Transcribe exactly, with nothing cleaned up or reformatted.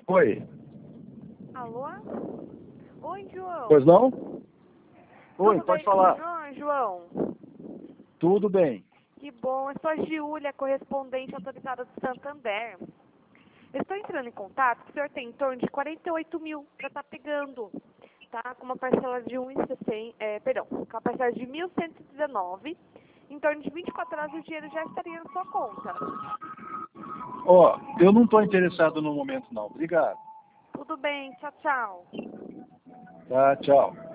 Oi. Alô? Oi, João. Pois não? Oi, Tudo pode bem falar. com o João, João? Tudo bem. Que bom. Eu sou a Giulia, correspondente autorizada do Santander. Eu estou entrando em contato, porque o senhor tem em torno de quarenta e oito mil para estar pegando, tá? Com uma parcela de um e sessenta, é, perdão, com uma parcela de mil cento e dezenove. Em torno de vinte e quatro horas o dinheiro já estaria na sua conta. Ó, eu não estou interessado no momento não. Obrigado. Tudo bem, tchau, tchau. Tá, tchau.